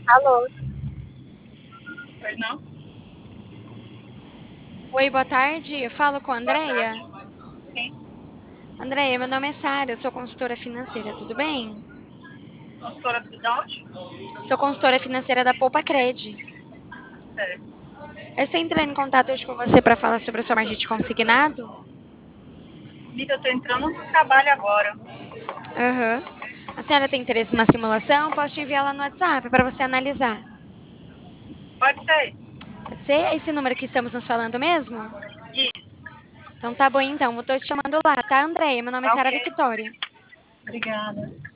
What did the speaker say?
Alô, Pois não? oi, boa tarde. Eu falo com a Boa Andrea. tarde. Sim. Andrea, meu nome é Sara, eu sou consultora financeira, tudo bem? Consultora de onde? Sou consultora financeira da Poupa Cred. Certo. Eu estou entrando em contato hoje com você para falar sobre a sua margem consignado. Amiga, eu tô entrando no trabalho agora. Aham. A senhora tem interesse numa simulação? Posso te enviar lá no WhatsApp para você analisar. Pode ser? Pode ser? É esse número que estamos nos falando mesmo? Isso. Então tá bom então, eu tô te chamando lá, tá, Andrea? Meu nome é Tá Sara ok. Victoria. Obrigada.